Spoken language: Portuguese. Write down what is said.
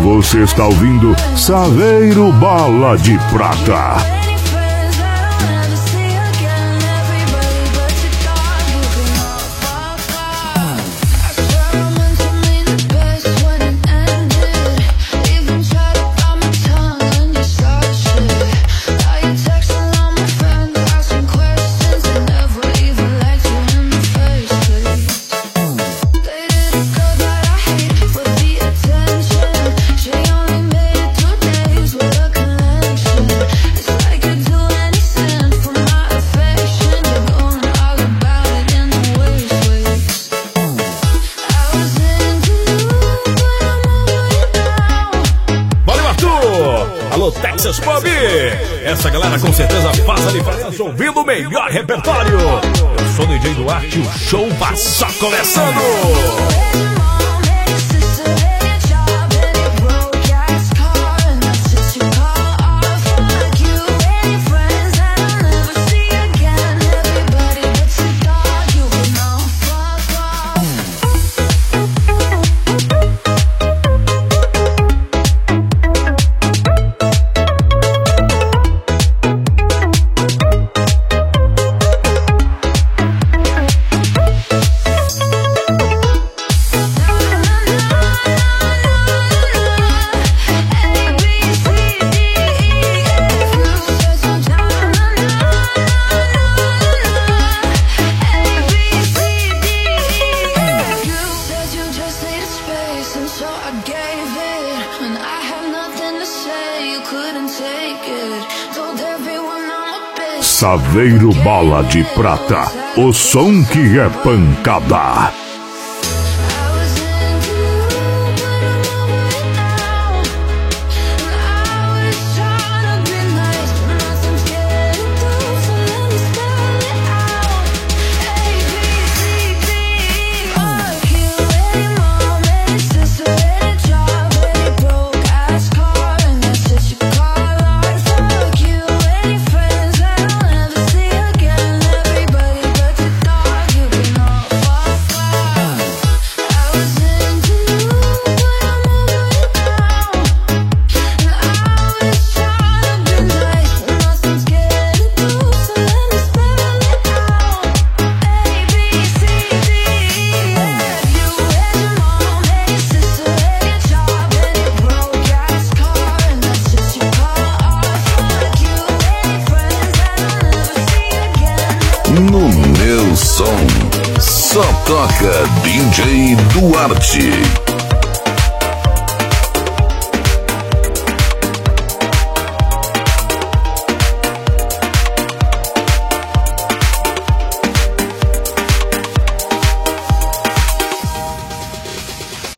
Você está ouvindo Saveiro Bola de Prata. Texas Pub, essa galera com certeza faz a diferença ouvindo o melhor repertório. Eu sou o DJ Duarte, o show vai só começando. Saveiro Bola de Prata, o som que é pancada. No meu som, só toca DJ Duarte.